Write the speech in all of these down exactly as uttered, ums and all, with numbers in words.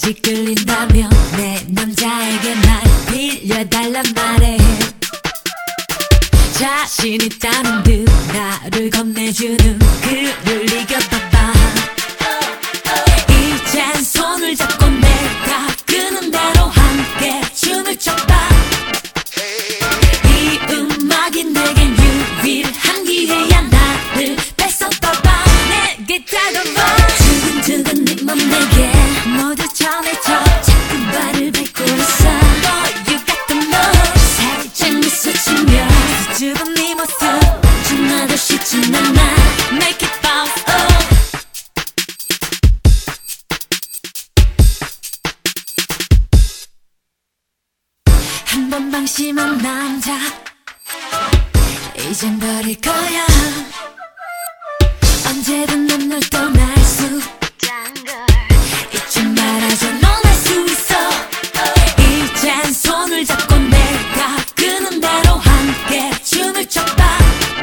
왠지 끌린다며 내 남자에게 날 빌려달란 말해. 자신 있다는 듯 나를 건네주는 그를 이겨봐봐. 이젠 손을 잡고 내가 끄는 대로 함께 춤을 춰봐. 이 음악이 내겐 유일한 기회야. 나를 뺏어봐봐. 내게 다가와. 두근두근 네 맘 내게 모두 전해줘. 자꾸 발을 밟고 있어. Boy, you got the moves. 살짝 미소 지며 수줍은 네 모습 좀 나도 쉽진 않아. Make it bounce up. 한 번 방심한 남자 이젠 버릴 거야. 언제든 넌 널 떠날 수 있단 걸 잊지 말아줘. 넌 할 수 있어. 이젠 손을 잡고 내가 끄는 대로 함께 춤을 춰봐.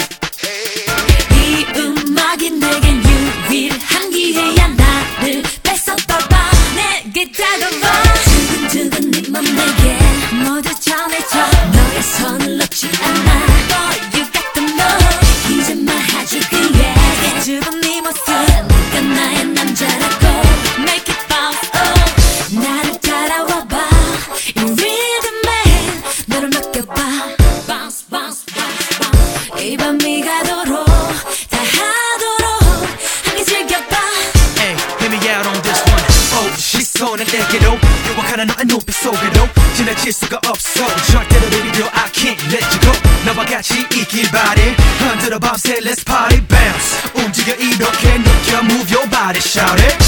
이 음악이 내겐 유일한 기회야. 나를 뺏어봐봐. 내게 다가와. 두근두근 네 맘 내게 모두 전해줘. 너의 손을 놓지 않아. Boy, you got the moves. 이제 말해줘 그에게 수줍은 네 모습 네가 나의 남자라고. Make it bounce up. 나를 따라와봐. 이 리듬에 너를 맡겨봐. Bounce bounce bounce bounce. 이 밤이 가도록 다 하도록 함께 즐겨봐. Hey, hear me out on this one. Oh, 시선은 내게로 유혹하는 너의 눈빛 속으로 지나칠 수가 없어. 절대로 baby girl I can't let you go. 너와 같이 있길 바래. 흔들어 밤새 let's party bounce. 움직여 이렇게 느껴 move your body shout it.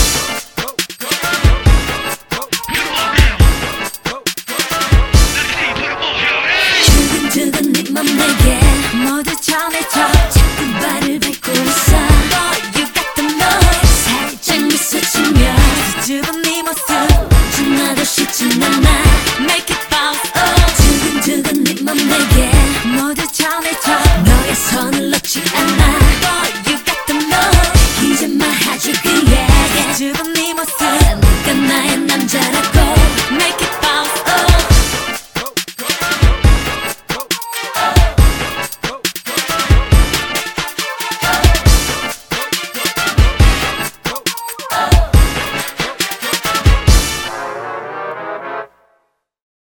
두근두근 네 맘 내게 모두 전해줘. 자꾸 발을 밟고 있어. Boy, you got the moves. 살짝 미소 지며 수줍은 네 모습 좀 나도 쉽진 않아. Make it bounce up. 두근두근 네 맘 내게 모두 전해줘. 너의 손을 놓지 않아. Boy, you got the moves. 이제 말해줘 그에게 수줍은 네 모습 네가 나의 남자라고.